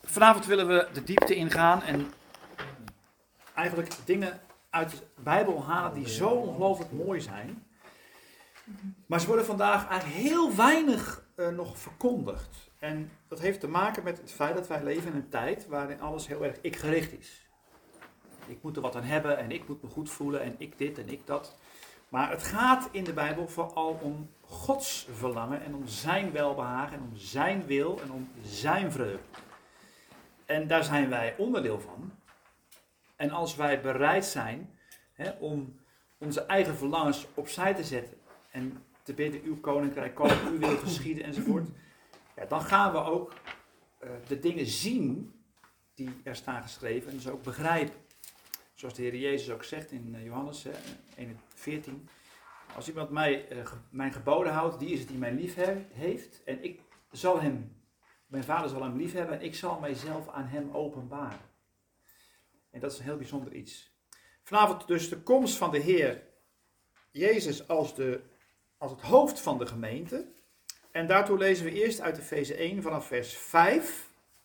Vanavond willen we de diepte ingaan en eigenlijk dingen uit de Bijbel halen die zo ongelooflijk mooi zijn. Maar ze worden vandaag eigenlijk heel weinig nog verkondigd. En dat heeft te maken met het feit dat wij leven in een tijd waarin alles heel erg ik-gericht is. Ik moet er wat aan hebben en ik moet me goed voelen en ik dit en ik dat. Maar het gaat in de Bijbel vooral om Gods verlangen en om zijn welbehagen en om zijn wil en om zijn vreugde. En daar zijn wij onderdeel van. En als wij bereid zijn om onze eigen verlangens opzij te zetten en te bidden, uw koninkrijk komen, uw wil geschieden enzovoort. Ja, dan gaan we ook de dingen zien die er staan geschreven en dus ook begrijpen. Zoals de Heer Jezus ook zegt in Johannes 1:14. Als iemand mijn geboden houdt, die is het die mij lief heeft. En mijn vader zal hem lief hebben en ik zal mijzelf aan hem openbaren. En dat is een heel bijzonder iets. Vanavond dus de komst van de Heer Jezus als het hoofd van de gemeente. En daartoe lezen we eerst uit Efeze 1 vanaf vers 5.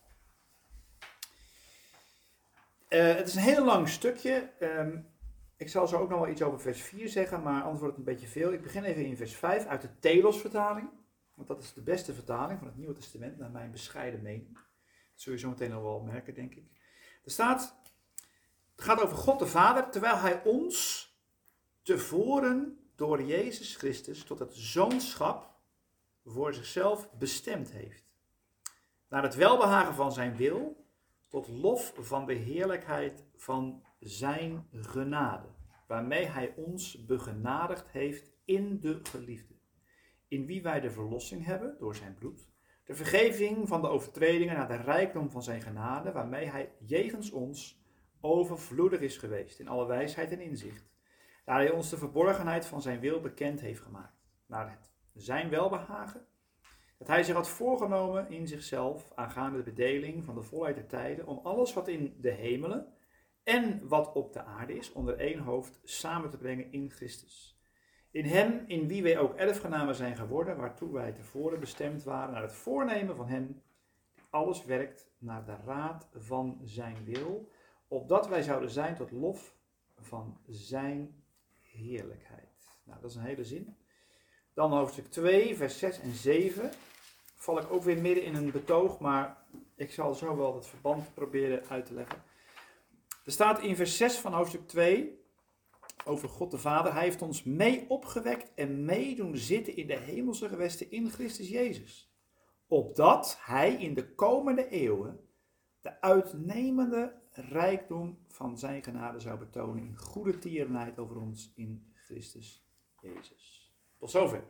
Het is een heel lang stukje. Ik zal zo ook nog wel iets over vers 4 zeggen, maar anders wordt het een beetje veel. Ik begin even in vers 5 uit de Telos-vertaling. Want dat is de beste vertaling van het Nieuwe Testament, naar mijn bescheiden mening. Dat zul je zo meteen nog wel merken, denk ik. Er staat, het gaat over God de Vader, terwijl hij ons tevoren door Jezus Christus tot het zoonschap voor zichzelf bestemd heeft. Naar het welbehagen van zijn wil, tot lof van de heerlijkheid van zijn genade, waarmee hij ons begenadigd heeft in de geliefde, in wie wij de verlossing hebben door zijn bloed, de vergeving van de overtredingen naar de rijkdom van zijn genade, waarmee hij jegens ons overvloedig is geweest in alle wijsheid en inzicht, daar hij ons de verborgenheid van zijn wil bekend heeft gemaakt, naar zijn welbehagen, dat hij zich had voorgenomen in zichzelf aangaande de bedeling van de volheid der tijden, om alles wat in de hemelen en wat op de aarde is, onder één hoofd samen te brengen in Christus. In hem, in wie wij ook erfgenamen zijn geworden, waartoe wij tevoren bestemd waren, naar het voornemen van hem, die alles werkt naar de raad van zijn wil, opdat wij zouden zijn tot lof van zijn heerlijkheid. Nou, dat is een hele zin. Dan hoofdstuk 2, vers 6 en 7. Val ik ook weer midden in een betoog, maar ik zal zo wel het verband proberen uit te leggen. Er staat in vers 6 van hoofdstuk 2 over God de Vader. Hij heeft ons mee opgewekt en mee doen zitten in de hemelse gewesten in Christus Jezus. Opdat hij in de komende eeuwen de uitnemende rijkdom van zijn genade zou betonen in goede tierenheid over ons in Christus Jezus. Tot zover.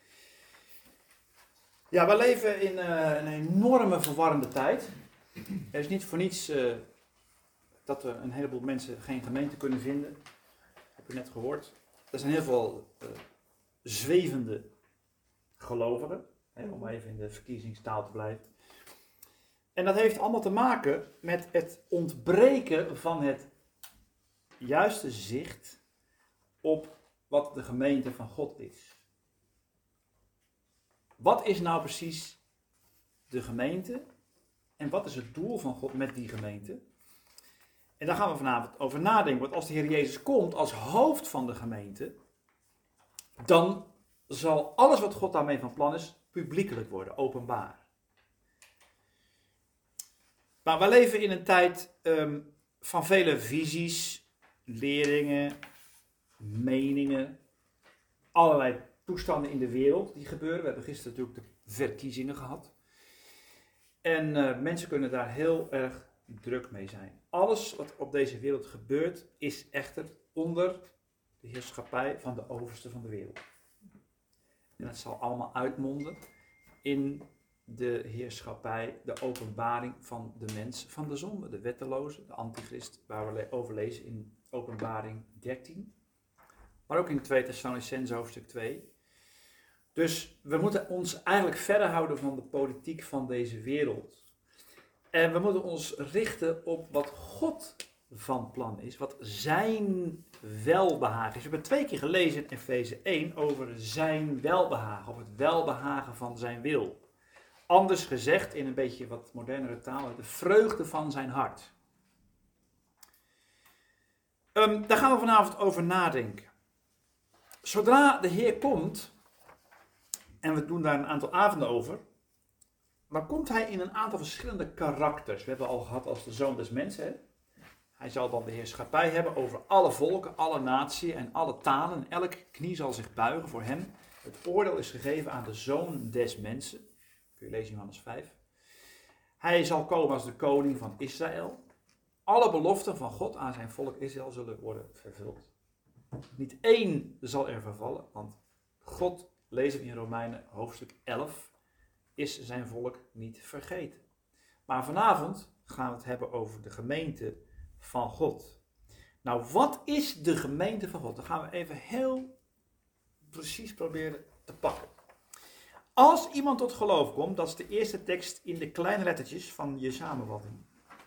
Ja, we leven in een enorme verwarrende tijd. Er is niet voor niets dat er een heleboel mensen geen gemeente kunnen vinden. Heb je net gehoord. Er zijn heel veel zwevende gelovigen, om even in de verkiezingstaal te blijven. En dat heeft allemaal te maken met het ontbreken van het juiste zicht op wat de gemeente van God is. Wat is nou precies de gemeente en wat is het doel van God met die gemeente? En daar gaan we vanavond over nadenken. Want als de Heer Jezus komt als hoofd van de gemeente, dan zal alles wat God daarmee van plan is, publiekelijk worden, openbaar. Maar we leven in een tijd van vele visies, leringen, meningen, allerlei toestanden in de wereld die gebeuren. We hebben gisteren natuurlijk de verkiezingen gehad. En mensen kunnen daar heel erg druk mee zijn. Alles wat op deze wereld gebeurt is echter onder de heerschappij van de overste van de wereld. En dat zal allemaal uitmonden in de heerschappij, de openbaring van de mens van de zonde, de wetteloze, de antichrist, waar we over lezen in Openbaring 13. Maar ook in 2 Thessalonicenzen hoofdstuk 2. Dus we moeten ons eigenlijk verder houden van de politiek van deze wereld. En we moeten ons richten op wat God van plan is, wat zijn welbehagen is. We hebben 2 keer gelezen in Efeze 1 over zijn welbehagen, over het welbehagen van zijn wil. Anders gezegd, in een beetje wat modernere taal, de vreugde van zijn hart. Daar gaan we vanavond over nadenken. Zodra de Heer komt, en we doen daar een aantal avonden over, dan komt hij in een aantal verschillende karakters. We hebben al gehad als de Zoon des Mensen. Hè? Hij zal dan de heerschappij hebben over alle volken, alle naties en alle talen. En elke knie zal zich buigen voor hem. Het oordeel is gegeven aan de Zoon des Mensen. Kun je lezen in Johannes 5. Hij zal komen als de koning van Israël. Alle beloften van God aan zijn volk Israël zullen worden vervuld. Niet één zal er vervallen, want God, lezen we in Romeinen hoofdstuk 11, is zijn volk niet vergeten. Maar vanavond gaan we het hebben over de gemeente van God. Nou, wat is de gemeente van God? Dan gaan we even heel precies proberen te pakken. Als iemand tot geloof komt, dat is de eerste tekst in de kleine lettertjes van je samenvatting.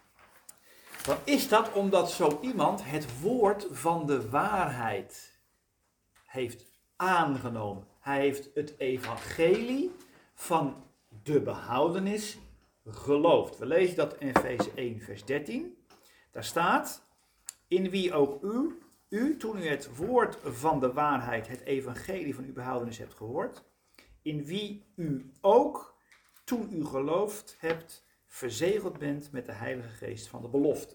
Dan is dat omdat zo iemand het woord van de waarheid heeft aangenomen. Hij heeft het evangelie van de behoudenis geloofd. We lezen dat in Efeze 1 vers 13. Daar staat, in wie ook u, toen u het woord van de waarheid, het evangelie van uw behoudenis hebt gehoord, in wie u ook, toen u geloofd hebt, verzegeld bent met de Heilige Geest van de belofte.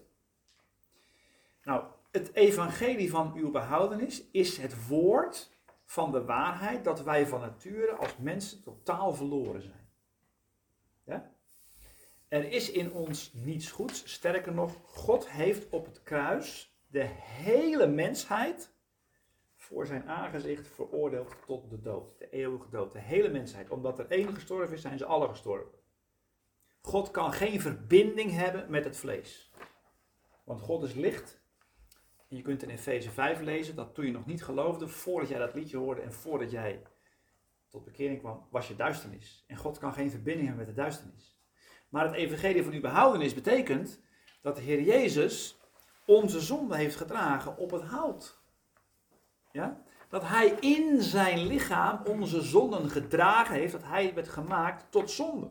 Nou, het evangelie van uw behoudenis is het woord van de waarheid dat wij van nature als mensen totaal verloren zijn. Ja? Er is in ons niets goeds, sterker nog, God heeft op het kruis de hele mensheid voor zijn aangezicht veroordeeld tot de dood, de eeuwige dood, de hele mensheid. Omdat er één gestorven is, zijn ze alle gestorven. God kan geen verbinding hebben met het vlees. Want God is licht. En je kunt in Efeze 5 lezen dat toen je nog niet geloofde, voordat jij dat liedje hoorde en voordat jij tot bekering kwam, was je duisternis. En God kan geen verbinding hebben met de duisternis. Maar het evangelie van uw behoudenis betekent dat de Heer Jezus onze zonde heeft gedragen op het hout. Ja? Dat hij in zijn lichaam onze zonden gedragen heeft, dat hij werd gemaakt tot zonde.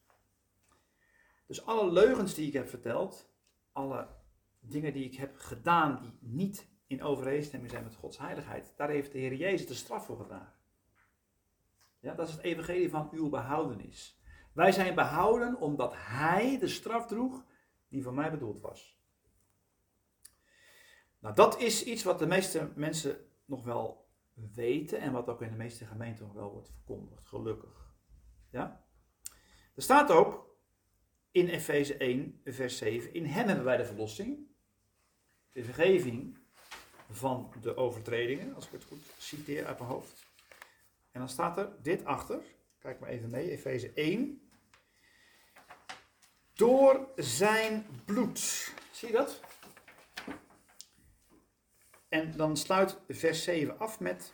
Dus alle leugens die ik heb verteld, alle dingen die ik heb gedaan die niet in overeenstemming zijn met Gods heiligheid, daar heeft de Heer Jezus de straf voor gedragen. Ja, dat is het evangelie van uw behoudenis. Wij zijn behouden omdat hij de straf droeg die voor mij bedoeld was. Nou, dat is iets wat de meeste mensen nog wel weten en wat ook in de meeste gemeenten nog wel wordt verkondigd, gelukkig. Ja? Er staat ook in Efeze 1 vers 7, in hem hebben wij de verlossing, de vergeving van de overtredingen, als ik het goed citeer uit mijn hoofd. En dan staat er dit achter, kijk maar even mee, Efeze 1. Door zijn bloed. Zie je dat? En dan sluit vers 7 af met,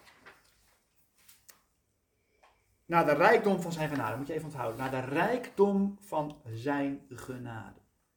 naar de rijkdom van zijn genade. Moet je even onthouden. Naar de rijkdom van zijn genade.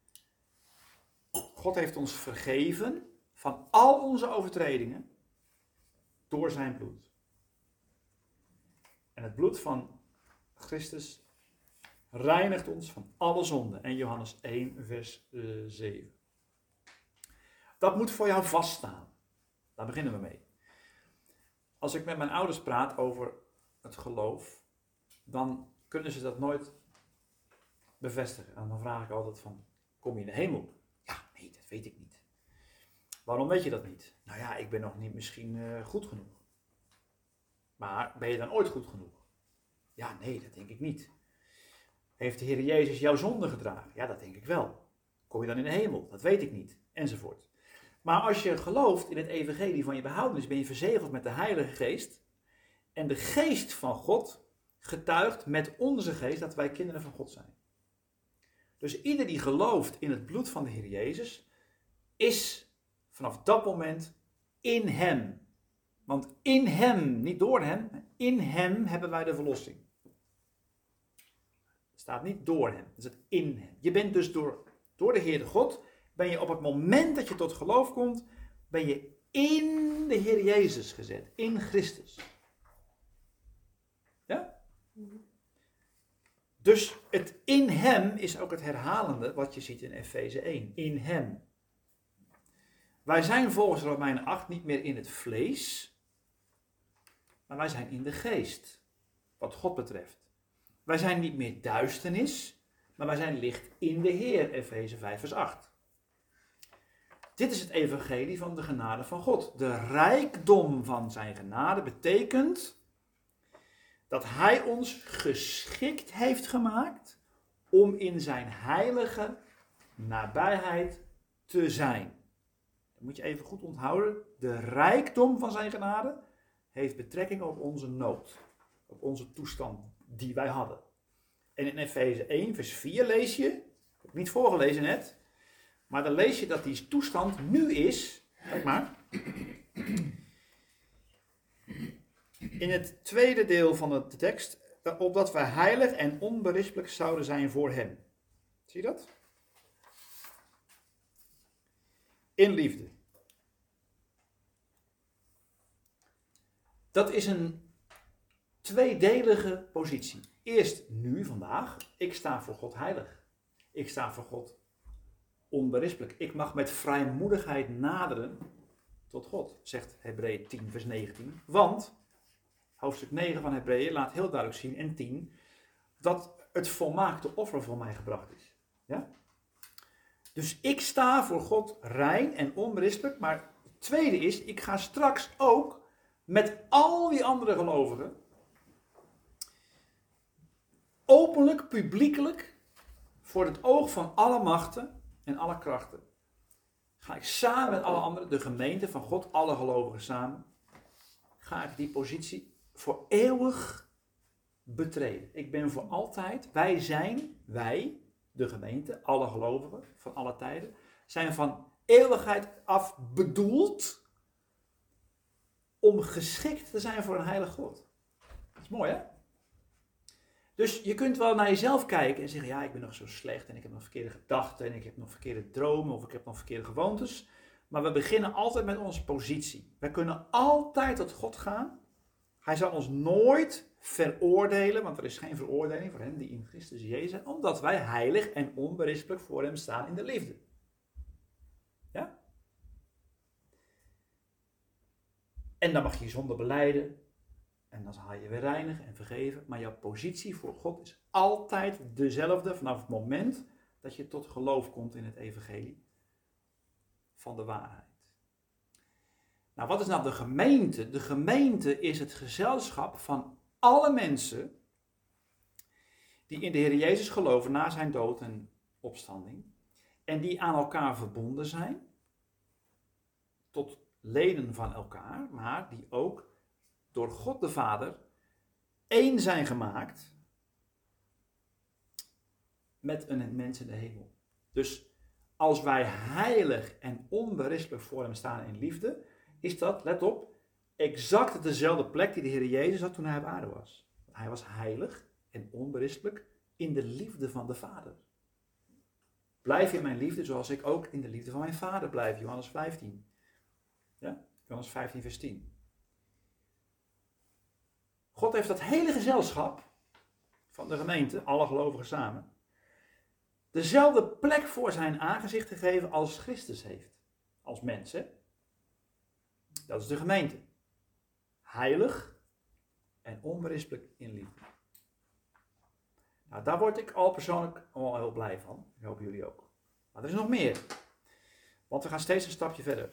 God heeft ons vergeven van al onze overtredingen door zijn bloed. En het bloed van Christus reinigt ons van alle zonden. En Johannes 1 vers 7. Dat moet voor jou vaststaan. Daar beginnen we mee. Als ik met mijn ouders praat over het geloof, dan kunnen ze dat nooit bevestigen. En dan vraag ik altijd van, kom je in de hemel? Ja, nee, dat weet ik niet. Waarom weet je dat niet? Nou ja, ik ben nog niet misschien goed genoeg. Maar ben je dan ooit goed genoeg? Ja, nee, dat denk ik niet. Heeft de Heer Jezus jouw zonde gedragen? Ja, dat denk ik wel. Kom je dan in de hemel? Dat weet ik niet. Enzovoort. Maar als je gelooft in het evangelie van je behoudenis, ben je verzegeld met de Heilige Geest. En de Geest van God getuigt met onze geest dat wij kinderen van God zijn. Dus ieder die gelooft in het bloed van de Heer Jezus, is vanaf dat moment in hem. Want in hem, niet door hem, in hem hebben wij de verlossing. Het staat niet door hem, het is het in hem. Je bent dus door de Heer God, ben je op het moment dat je tot geloof komt, ben je in de Heer Jezus gezet, in Christus. Ja? Dus het in hem is ook het herhalende wat je ziet in Efeze 1. In hem. Wij zijn volgens Romeinen 8 niet meer in het vlees, maar wij zijn in de geest, wat God betreft. Wij zijn niet meer duisternis, maar wij zijn licht in de Heer, Efeze 5 vers 8. Dit is het evangelie van de genade van God. De rijkdom van zijn genade betekent dat hij ons geschikt heeft gemaakt om in zijn heilige nabijheid te zijn. Dat moet je even goed onthouden. De rijkdom van zijn genade heeft betrekking op onze nood. Op onze toestand die wij hadden. En in Efeze 1 vers 4 lees je, ik heb het niet voorgelezen net, maar dan lees je dat die toestand nu is, kijk maar, in het tweede deel van de tekst, opdat wij heilig en onberispelijk zouden zijn voor hem. Zie je dat? In liefde. Dat is een tweedelige positie. Eerst nu, vandaag, ik sta voor God heilig. Ik sta voor God onberispelijk. Ik mag met vrijmoedigheid naderen tot God, zegt Hebreeën 10 vers 19. Want, hoofdstuk 9 van Hebreeën laat heel duidelijk zien, en 10, dat het volmaakte offer voor mij gebracht is. Ja? Dus ik sta voor God rein en onberispelijk, maar het tweede is, ik ga straks ook met al die andere gelovigen openlijk, publiekelijk, voor het oog van alle machten en alle krachten, ga ik samen met alle anderen, de gemeente van God, alle gelovigen samen, ga ik die positie voor eeuwig betreden. Ik ben voor altijd, wij, de gemeente, alle gelovigen van alle tijden, zijn van eeuwigheid af bedoeld om geschikt te zijn voor een heilig God. Dat is mooi, hè? Dus je kunt wel naar jezelf kijken en zeggen, ja, ik ben nog zo slecht en ik heb nog verkeerde gedachten en ik heb nog verkeerde dromen of ik heb nog verkeerde gewoontes. Maar we beginnen altijd met onze positie. We kunnen altijd tot God gaan. Hij zal ons nooit veroordelen, want er is geen veroordeling voor hen die in Christus Jezus zijn, omdat wij heilig en onberispelijk voor hem staan in de liefde. Ja? En dan mag je je zonde belijden. En dan zal je weer reinigen en vergeven. Maar jouw positie voor God is altijd dezelfde vanaf het moment dat je tot geloof komt in het evangelie van de waarheid. Nou, wat is nou de gemeente? De gemeente is het gezelschap van alle mensen die in de Heer Jezus geloven na zijn dood en opstanding. En die aan elkaar verbonden zijn. Tot leden van elkaar, maar die ook door God de Vader één zijn gemaakt met een mens in de hemel. Dus als wij heilig en onberispelijk voor hem staan in liefde, is dat, let op, exact dezelfde plek die de Heer Jezus had toen hij op aarde was. Hij was heilig en onberispelijk in de liefde van de Vader. Blijf in mijn liefde zoals ik ook in de liefde van mijn Vader blijf. Johannes 15. Ja? Johannes 15 vers 10. God heeft dat hele gezelschap van de gemeente, alle gelovigen samen, dezelfde plek voor zijn aangezicht gegeven als Christus heeft. Als mens, hè? Dat is de gemeente. Heilig en onberispelijk in liefde. Nou, daar word ik al persoonlijk al heel blij van. Ik hoop jullie ook. Maar er is nog meer. Want we gaan steeds een stapje verder.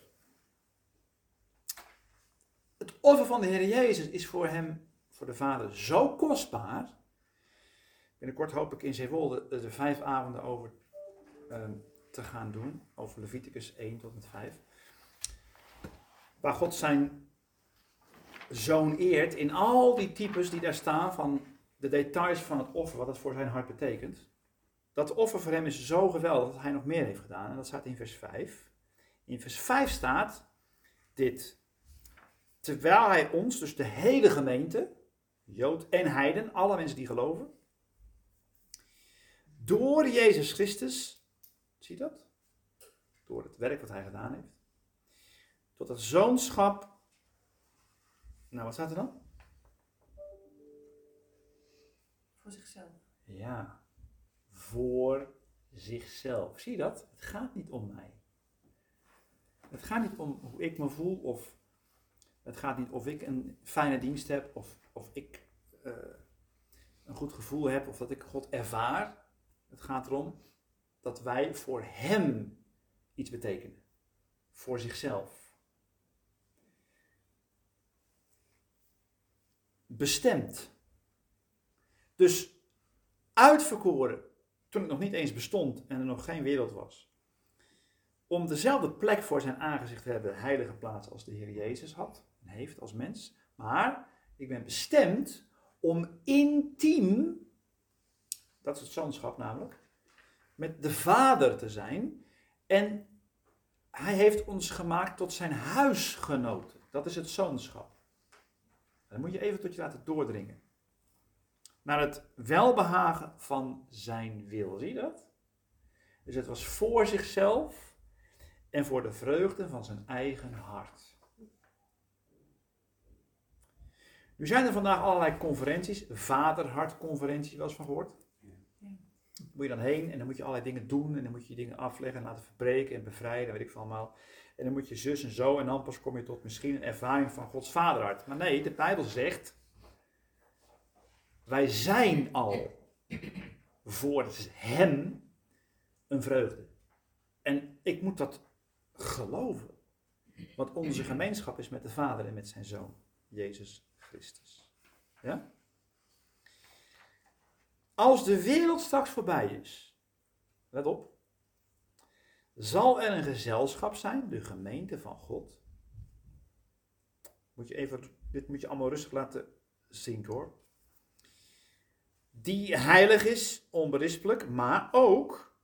Het offer van de Heer Jezus is voor hem, voor de Vader, zo kostbaar. Binnenkort hoop ik in Zeewolde de 5 avonden over te gaan doen. Over Leviticus 1 tot en met 5. Waar God zijn zoon eert in al die types die daar staan van de details van het offer, wat het voor zijn hart betekent. Dat offer voor hem is zo geweldig dat hij nog meer heeft gedaan. En dat staat in vers 5. In vers 5 staat dit. Terwijl hij ons, dus de hele gemeente, Jood en heiden, alle mensen die geloven, door Jezus Christus, zie je dat? Door het werk wat hij gedaan heeft, tot het zoonschap, nou wat staat er dan? Voor zichzelf. Ja, voor zichzelf. Zie je dat? Het gaat niet om mij. Het gaat niet om hoe ik me voel, of het gaat niet of ik een fijne dienst heb, of ik een goed gevoel heb, of dat ik God ervaar. Het gaat erom dat wij voor Hem iets betekenen. Voor zichzelf. Bestemd. Dus uitverkoren, toen het nog niet eens bestond en er nog geen wereld was. Om dezelfde plek voor zijn aangezicht te hebben, de heilige plaats als de Heer Jezus had en heeft als mens. Maar ik ben bestemd om intiem, dat is het zoonschap namelijk, met de Vader te zijn. En hij heeft ons gemaakt tot zijn huisgenoten. Dat is het zoonschap. Dan moet je even tot je laten doordringen. Naar het welbehagen van zijn wil. Zie je dat? Dus het was voor zichzelf en voor de vreugde van zijn eigen hart. Nu zijn er vandaag allerlei conferenties. Vaderhartconferentie, wel eens van gehoord? Moet je dan heen en dan moet je allerlei dingen doen en dan moet je dingen afleggen en laten verbreken en bevrijden, weet ik veel allemaal. En dan moet je zus en zo en dan pas kom je tot misschien een ervaring van Gods vaderhart. Maar nee, de Bijbel zegt, wij zijn al voor hem een vreugde. En ik moet dat geloven. Want onze gemeenschap is met de Vader en met zijn Zoon, Jezus Christus. Ja? Als de wereld straks voorbij is, let op, zal er een gezelschap zijn, de gemeente van God. Dit moet je allemaal rustig laten zinken hoor. Die heilig is, onberispelijk, maar ook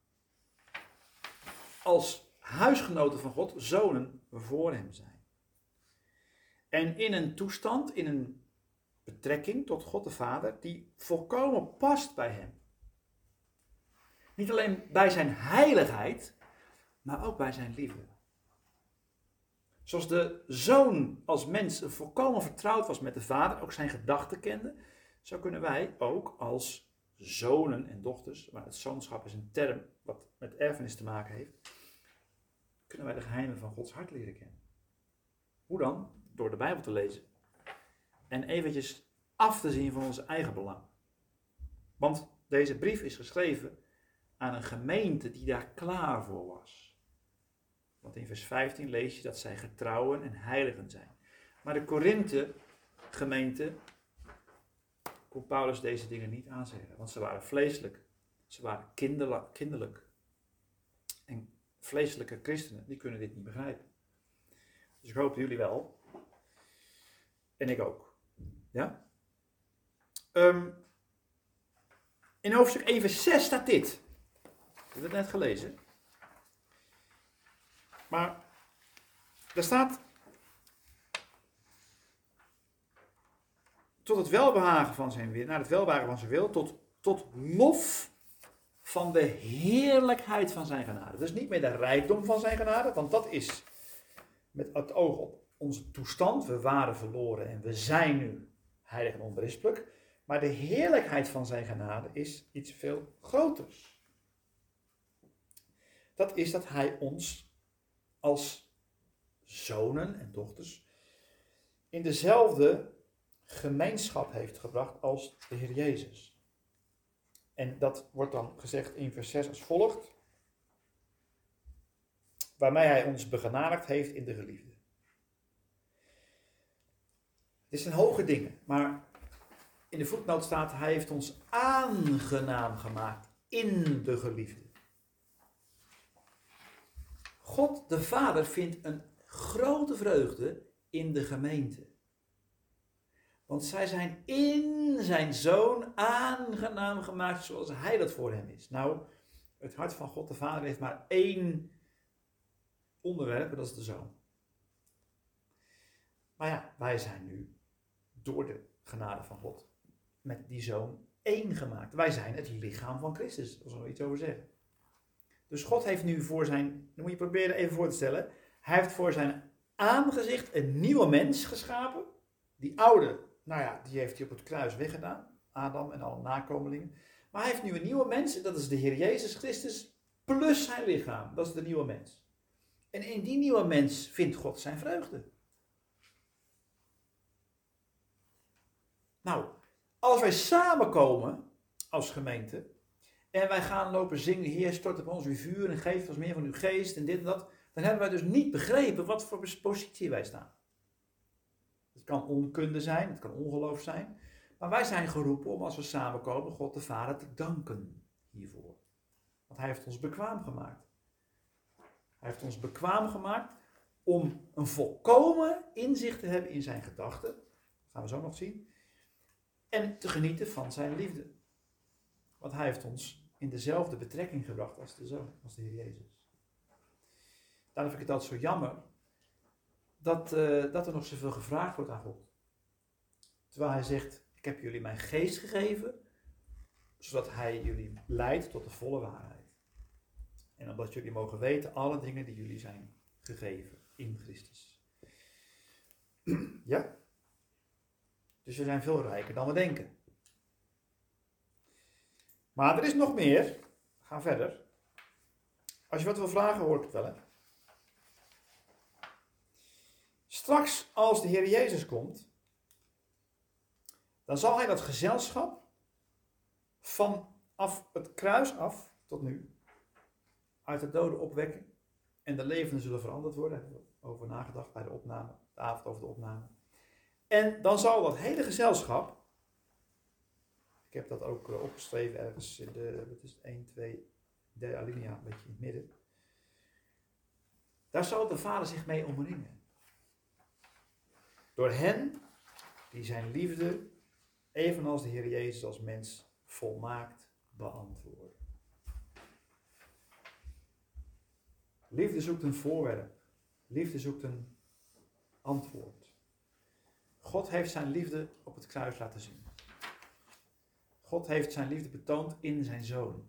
als huisgenoten van God, zonen voor hem zijn. En in een toestand, in een betrekking tot God de Vader, die volkomen past bij hem. Niet alleen bij zijn heiligheid, maar ook bij zijn liefde. Zoals de zoon als mens volkomen vertrouwd was met de Vader, ook zijn gedachten kende, zo kunnen wij ook als zonen en dochters, maar het zoonschap is een term wat met erfenis te maken heeft, kunnen wij de geheimen van Gods hart leren kennen. Hoe dan? Door de Bijbel te lezen. En eventjes af te zien van onze eigen belang. Want deze brief is geschreven aan een gemeente die daar klaar voor was. Want in vers 15 lees je dat zij getrouwen en heiligen zijn. Maar de Korinthe gemeente kon Paulus deze dingen niet aanzeggen. Want ze waren vleeselijk. Ze waren kinderlijk. En vleeselijke christenen, die kunnen dit niet begrijpen. Dus ik hoop jullie wel. En ik ook. Ja? In hoofdstuk 1 vers 6 staat dit. Ik heb het net gelezen. Maar daar staat tot het welbehagen van zijn wil, naar het welbehagen van zijn wil, tot lof van de heerlijkheid van zijn genade. Dus niet meer de rijkdom van zijn genade, want dat is met het oog op onze toestand. We waren verloren en we zijn nu heilig en onberispelijk. Maar de heerlijkheid van zijn genade is iets veel groters. Dat is dat hij ons als zonen en dochters in dezelfde gemeenschap heeft gebracht als de Heer Jezus. En dat wordt dan gezegd in vers 6 als volgt. Waarmee hij ons begenadigd heeft in de geliefde. Het zijn hoge dingen, maar in de voetnoot staat, hij heeft ons aangenaam gemaakt in de geliefde. God de Vader vindt een grote vreugde in de gemeente. Want zij zijn in zijn Zoon aangenaam gemaakt zoals hij dat voor hem is. Nou, het hart van God de Vader heeft maar één onderwerp en dat is de Zoon. Maar ja, wij zijn nu door de genade van God met die Zoon één gemaakt. Wij zijn het lichaam van Christus, daar zullen we iets over zeggen. Dus God heeft nu voor zijn, dan moet je proberen even voor te stellen, hij heeft voor zijn aangezicht een nieuwe mens geschapen. Die oude, nou ja, die heeft hij op het kruis weggedaan, Adam en alle nakomelingen. Maar hij heeft nu een nieuwe mens, en dat is de Heer Jezus Christus, plus zijn lichaam. Dat is de nieuwe mens. En in die nieuwe mens vindt God zijn vreugde. Nou, als wij samenkomen als gemeente, en wij gaan lopen zingen, Heer, stort op ons uw vuur en geef ons meer van uw geest en dit en dat, dan hebben wij dus niet begrepen wat voor positie wij staan. Het kan onkunde zijn, het kan ongeloof zijn, maar wij zijn geroepen om als we samenkomen God de Vader te danken hiervoor. Want hij heeft ons bekwaam gemaakt. Hij heeft ons bekwaam gemaakt om een volkomen inzicht te hebben in zijn gedachten. Dat gaan we zo nog zien. En te genieten van zijn liefde. Want hij heeft ons in dezelfde betrekking gebracht als de Zoon, als de Heer Jezus. Daarom vind ik het altijd zo jammer dat er nog zoveel gevraagd wordt aan God. Terwijl hij zegt, ik heb jullie mijn geest gegeven, zodat hij jullie leidt tot de volle waarheid. En omdat jullie mogen weten alle dingen die jullie zijn gegeven in Christus. Ja? Dus we zijn veel rijker dan we denken. Maar er is nog meer. We gaan verder. Als je wat wil vragen, hoor ik het wel. Hè? Straks, als de Heer Jezus komt, dan zal hij dat gezelschap vanaf het kruis af tot nu uit de doden opwekken. En de levenden zullen veranderd worden. Daar hebben we over nagedacht bij de opname, de avond over de opname. En dan zal dat hele gezelschap, ik heb dat ook opgeschreven ergens in de, wat is het, 1, 2, derde alinea, een beetje in het midden. Daar zal de Vader zich mee omringen. Door hen die zijn liefde, evenals de Heer Jezus als mens, volmaakt beantwoorden. Liefde zoekt een voorwerp. Liefde zoekt een antwoord. God heeft zijn liefde op het kruis laten zien. God heeft zijn liefde betoond in zijn Zoon.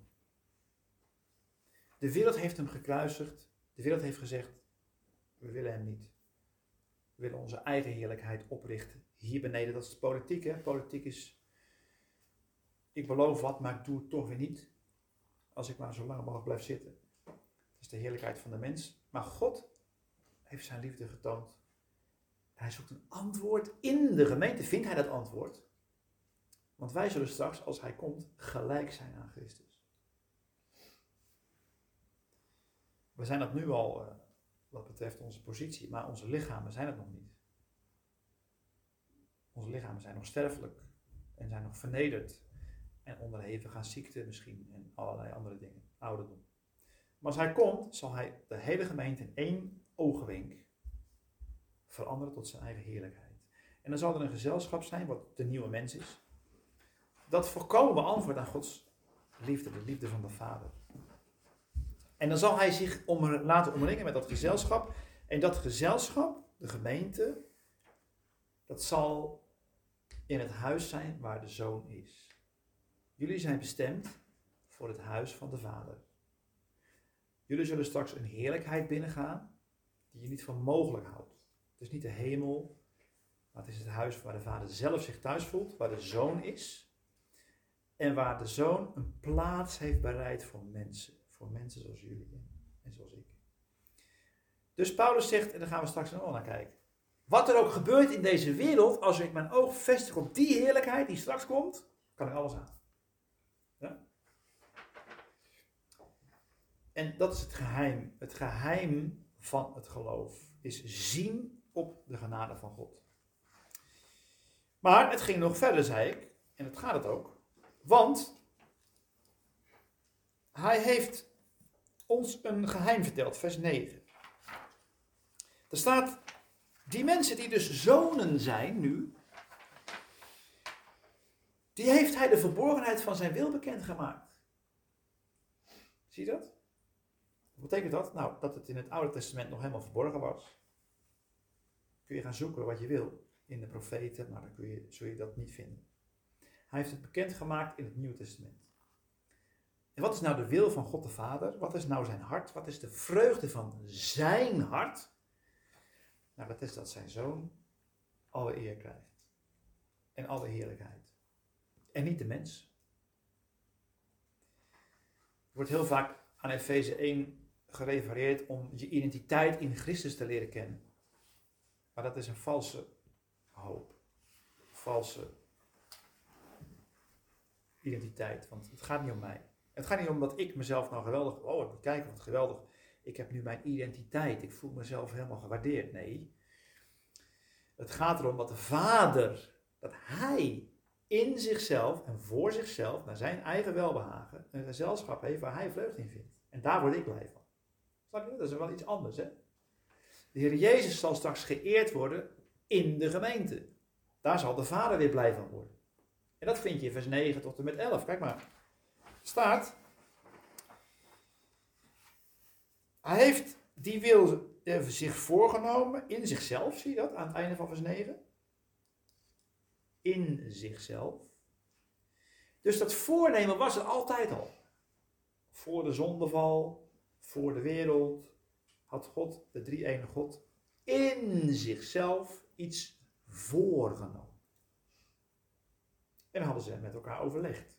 De wereld heeft hem gekruisigd. De wereld heeft gezegd, we willen hem niet. We willen onze eigen heerlijkheid oprichten. Hier beneden, dat is de politiek. Hè? Politiek is, ik beloof wat, maar ik doe het toch weer niet. Als ik maar zo lang mogelijk blijf zitten. Dat is de heerlijkheid van de mens. Maar God heeft zijn liefde getoond. Hij zoekt een antwoord in de gemeente. Vindt hij dat antwoord? Want wij zullen straks, als hij komt, gelijk zijn aan Christus. We zijn dat nu al, wat betreft onze positie, maar onze lichamen zijn het nog niet. Onze lichamen zijn nog sterfelijk en zijn nog vernederd en onderhevig aan ziekte misschien en allerlei andere dingen, ouderdom. Maar als hij komt, zal hij de hele gemeente in één oogwenk veranderen tot zijn eigen heerlijkheid. En dan zal er een gezelschap zijn, wat de nieuwe mens is, dat volkomen beantwoordt aan Gods liefde, de liefde van de Vader. En dan zal hij zich laten omringen met dat gezelschap. En dat gezelschap, de gemeente, dat zal in het huis zijn waar de Zoon is. Jullie zijn bestemd voor het huis van de Vader. Jullie zullen straks een heerlijkheid binnengaan die je niet voor mogelijk houdt. Het is niet de hemel, maar het is het huis waar de Vader zelf zich thuis voelt, waar de Zoon is. En waar de Zoon een plaats heeft bereid voor mensen. Voor mensen zoals jullie en zoals ik. Dus Paulus zegt, en daar gaan we straks nog naar kijken. Wat er ook gebeurt in deze wereld, als ik mijn oog vestig op die heerlijkheid die straks komt, kan ik alles aan. Ja? En dat is het geheim. Het geheim van het geloof is zien op de genade van God. Maar het ging nog verder, zei ik. En het gaat het ook. Want hij heeft ons een geheim verteld, vers 9. Er staat, die mensen die dus zonen zijn nu, die heeft hij de verborgenheid van zijn wil bekendgemaakt. Zie je dat? Wat betekent dat? Nou, dat het in het Oude Testament nog helemaal verborgen was. Kun je gaan zoeken wat je wil in de profeten, maar dan zul je dat niet vinden. Hij heeft het bekendgemaakt in het Nieuwe Testament. En wat is nou de wil van God de Vader? Wat is nou zijn hart? Wat is de vreugde van zijn hart? Nou, dat is dat zijn Zoon alle eer krijgt. En alle heerlijkheid. En niet de mens. wordt heel vaak aan Efeze 1 gerefereerd om je identiteit in Christus te leren kennen. Maar dat is een valse hoop. Valse identiteit. Want het gaat niet om mij. Het gaat niet om dat ik mezelf nou geweldig... Oh, ik moet kijken, wat geweldig. Ik heb nu mijn identiteit. Ik voel mezelf helemaal gewaardeerd. Nee. Het gaat erom dat de Vader, dat Hij in zichzelf en voor zichzelf, naar zijn eigen welbehagen, een gezelschap heeft waar Hij vreugde in vindt. En daar word ik blij van. Snap je? Dat is wel iets anders, hè? De Heer Jezus zal straks geëerd worden in de gemeente. Daar zal de Vader weer blij van worden. En dat vind je in vers 9 tot en met 11. Kijk maar. Staat. Hij heeft die wil zich voorgenomen in zichzelf. Zie je dat aan het einde van vers 9? In zichzelf. Dus dat voornemen was er altijd al. Voor de zondeval, voor de wereld, had God, de drie-ene God, in zichzelf iets voorgenomen. En hadden ze met elkaar overlegd.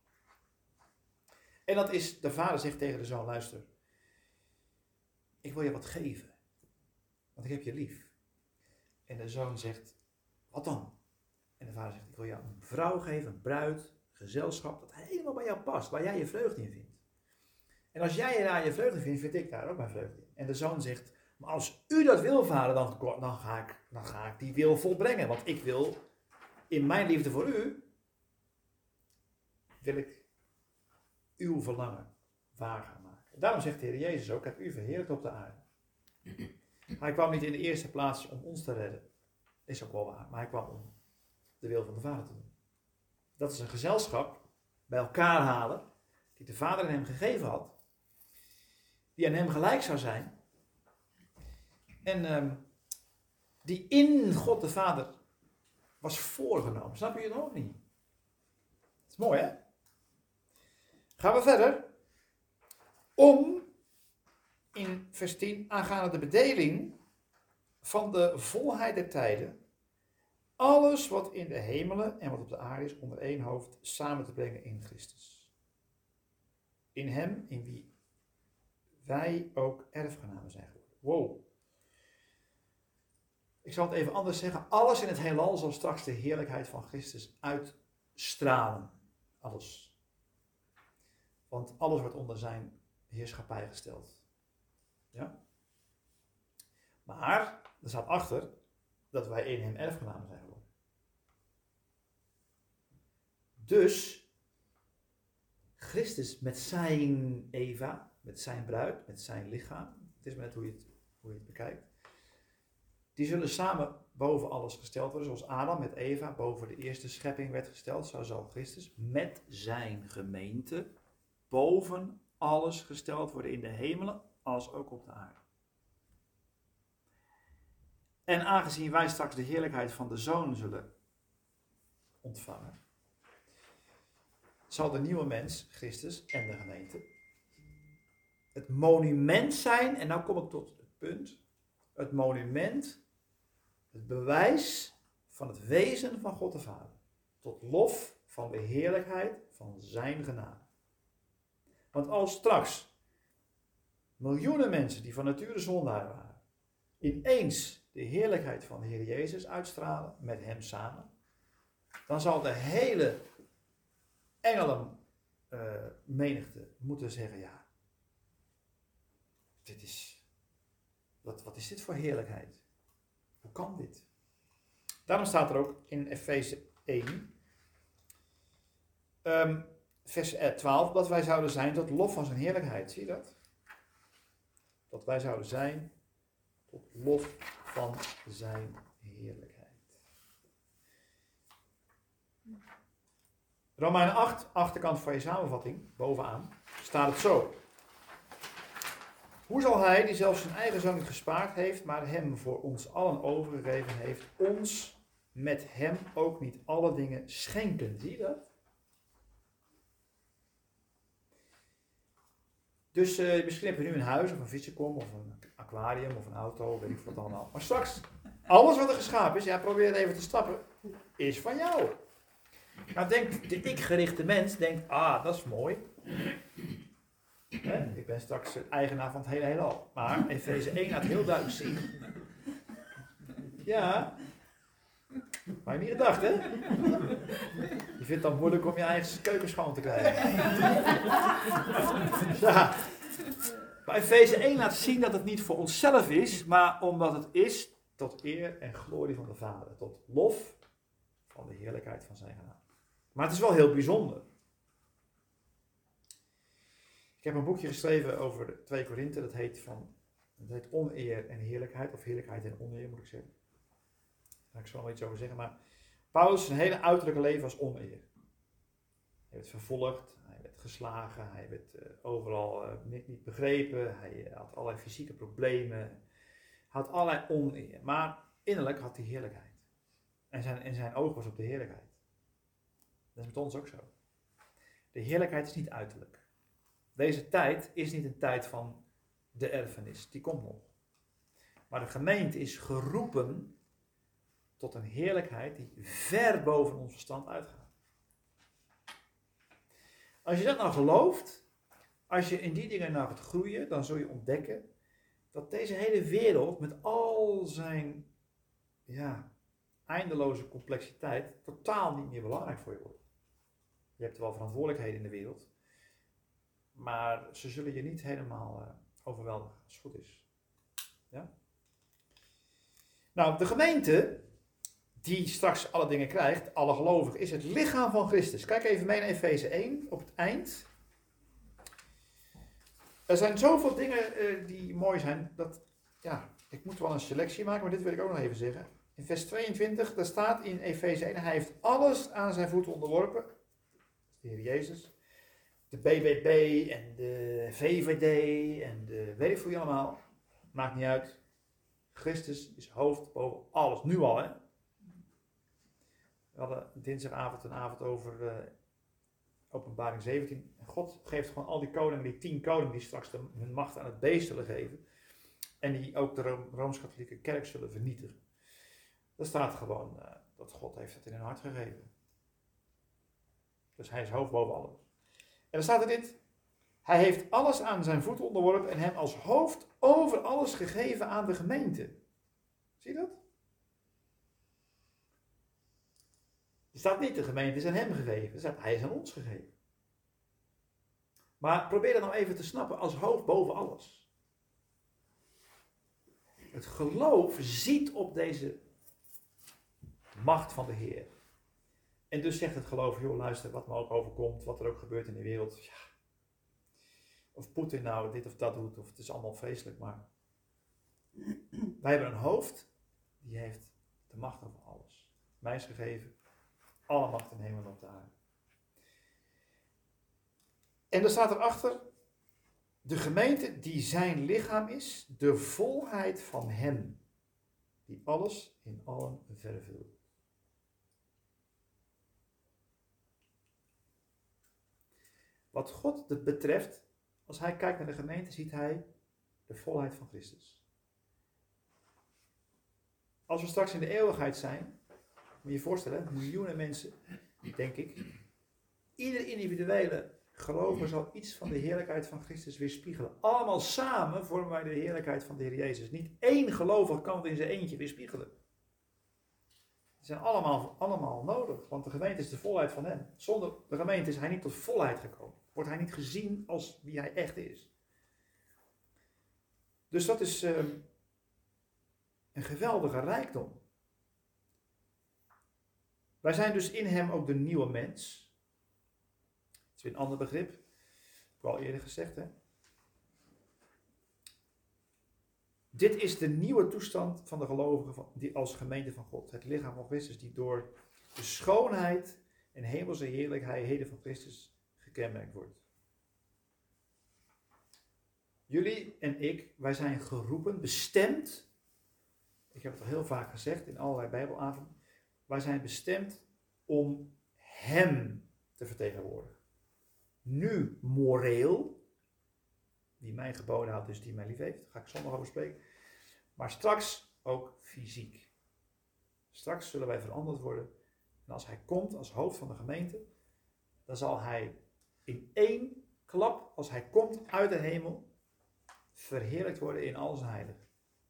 En dat is, de vader zegt tegen de zoon, luister, ik wil je wat geven, want ik heb je lief. En de zoon zegt, wat dan? En de vader zegt, ik wil jou een vrouw geven, een bruid, gezelschap, dat helemaal bij jou past, waar jij je vreugde in vindt. En als jij daar je vreugde in vindt, vind ik daar ook mijn vreugde in. En de zoon zegt, maar als u dat wil, vader, dan ga ik die wil volbrengen. Want ik wil, in mijn liefde voor u, wil ik uw verlangen waar gaan maken. Daarom zegt de Heer Jezus ook, ik heb u verheerlijkt op de aarde. Hij kwam niet in de eerste plaats om ons te redden. Is ook wel waar, maar hij kwam om de wil van de Vader te doen. Dat is een gezelschap, bij elkaar halen, die de Vader aan hem gegeven had. Die aan hem gelijk zou zijn. En die in God de Vader was voorgenomen. Snap je het ook niet? Dat is mooi, hè? Gaan we verder. Om, in vers 10, aangaande de bedeling van de volheid der tijden, alles wat in de hemelen en wat op de aarde is onder één hoofd samen te brengen in Christus. In hem, in wie wij ook erfgenamen zijn geworden. Wow. Ik zal het even anders zeggen. Alles in het heelal zal straks de heerlijkheid van Christus uitstralen. Alles. Want alles wordt onder zijn heerschappij gesteld. Ja? Maar, er staat achter dat wij in hem erfgenamen zijn geworden. Dus, Christus met zijn Eva, met zijn bruid, met zijn lichaam, het is maar net hoe je het bekijkt, die zullen samen boven alles gesteld worden, zoals Adam met Eva boven de eerste schepping werd gesteld, zo zal Christus met zijn gemeente boven alles gesteld worden in de hemelen, als ook op de aarde. En aangezien wij straks de heerlijkheid van de Zoon zullen ontvangen, zal de nieuwe mens, Christus en de gemeente, het monument zijn, en nou kom ik tot het punt, het monument, het bewijs van het wezen van God de Vader, tot lof van de heerlijkheid van zijn genade. Want als straks miljoenen mensen die van nature zondaar waren, ineens de heerlijkheid van de Heer Jezus uitstralen met hem samen, dan zal de hele engelenmenigte moeten zeggen, ja, dit is, wat is dit voor heerlijkheid? Hoe kan dit? Daarom staat er ook in Efeze 1, vers 12, dat wij zouden zijn tot lof van zijn heerlijkheid. Zie je dat? Dat wij zouden zijn tot lof van zijn heerlijkheid. Romeinen 8, achterkant van je samenvatting, bovenaan, staat het zo. Hoe zal hij, die zelfs zijn eigen zoon niet gespaard heeft, maar hem voor ons allen overgegeven heeft, ons met hem ook niet alle dingen schenken? Zie je dat? Dus misschien heb je nu een huis of een vissenkom of een aquarium of een auto, weet ik wat allemaal. Maar straks, alles wat er geschapen is, ja, probeer het even te stappen, is van jou. Nou, de ik-gerichte mens denkt, dat is mooi. Ik ben straks eigenaar van het hele heelal. Maar Efeze 1 laat heel duidelijk zien. Ja. Maar je niet gedacht, hè? Je vindt het dan moeilijk om je eigen keuken schoon te krijgen. Ja. Maar Efeze 1 laat zien dat het niet voor onszelf is, maar omdat het is tot eer en glorie van de Vader. Tot lof van de heerlijkheid van zijn genade. Maar het is wel heel bijzonder. Ik heb een boekje geschreven over 2 Korinthe. Dat heet oneer en heerlijkheid. Of heerlijkheid en oneer moet ik zeggen. Daar ga ik zo wel iets over zeggen. Maar Paulus' zijn hele uiterlijke leven was oneer. Hij werd vervolgd. Hij werd geslagen. Hij werd overal niet begrepen. Hij had allerlei fysieke problemen. Hij had allerlei oneer. Maar innerlijk had hij heerlijkheid. En zijn oog was op de heerlijkheid. Dat is met ons ook zo. De heerlijkheid is niet uiterlijk. Deze tijd is niet een tijd van de erfenis. Die komt nog. Maar de gemeente is geroepen tot een heerlijkheid die ver boven ons verstand uitgaat. Als je dat nou gelooft, als je in die dingen nou gaat groeien, dan zul je ontdekken dat deze hele wereld met al zijn eindeloze complexiteit totaal niet meer belangrijk voor je wordt. Je hebt wel verantwoordelijkheden in de wereld, maar ze zullen je niet helemaal overweldigen, als het goed is. Ja? Nou, de gemeente die straks alle dingen krijgt, alle gelovigen, is het lichaam van Christus. Kijk even mee naar Efeze 1 op het eind. Er zijn zoveel dingen die mooi zijn, dat, ik moet wel een selectie maken, maar dit wil ik ook nog even zeggen. In vers 22, daar staat in Efeze 1, hij heeft alles aan zijn voeten onderworpen. Dat is de Heer Jezus. De BBB en de VVD en de weet ik veel allemaal. Maakt niet uit. Christus is hoofd boven alles. Nu al, hè. We hadden dinsdagavond een avond over Openbaring 17. En God geeft gewoon al die koningen, die 10 koningen die straks hun macht aan het beest zullen geven. En die ook de Rooms-Katholieke kerk zullen vernietigen. Daar staat gewoon dat God heeft het in hun hart gegeven. Dus hij is hoofd boven alles. En dan staat er dit. Hij heeft alles aan zijn voeten onderworpen en hem als hoofd over alles gegeven aan de gemeente. Zie je dat? Er staat niet de gemeente is aan hem gegeven. Er staat hij is aan ons gegeven. Maar probeer dat nou even te snappen als hoofd boven alles. Het geloof ziet op deze macht van de Heer. En dus zegt het geloof, joh luister, wat me ook overkomt, wat er ook gebeurt in de wereld. Ja. Of Poetin nou dit of dat doet, of het is allemaal vreselijk, maar wij hebben een hoofd, die heeft de macht over alles. Mij is gegeven, alle macht in hemel en op de aarde. En er staat erachter, de gemeente die zijn lichaam is, de volheid van hem, die alles in allen vervult. Wat God betreft, als hij kijkt naar de gemeente, ziet hij de volheid van Christus. Als we straks in de eeuwigheid zijn, moet je je voorstellen, miljoenen mensen, denk ik, ieder individuele gelover zal iets van de heerlijkheid van Christus weerspiegelen. Allemaal samen vormen wij de heerlijkheid van de Heer Jezus. Niet één gelovige kan het in zijn eentje weerspiegelen. Die zijn allemaal nodig, want de gemeente is de volheid van hem. Zonder de gemeente is hij niet tot volheid gekomen. Wordt hij niet gezien als wie hij echt is. Dus dat is een geweldige rijkdom. Wij zijn dus in hem ook de nieuwe mens. Dat is weer een ander begrip. Dat heb ik al eerder gezegd. Hè? Dit is de nieuwe toestand van de gelovigen die als gemeente van God. Het lichaam van Christus die door de schoonheid en hemelse heerlijkheden van Christus gekenmerkt wordt. Jullie en ik, wij zijn geroepen, bestemd. Ik heb het al heel vaak gezegd in allerlei bijbelavonden. Wij zijn bestemd om hem te vertegenwoordigen. Nu moreel, die mij geboden had, dus die mij lief heeft. Daar ga ik zondag over spreken. Maar straks ook fysiek. Straks zullen wij veranderd worden. En als hij komt als hoofd van de gemeente, dan zal hij in één klap, als hij komt uit de hemel, verheerlijkt worden in al zijn heiligen.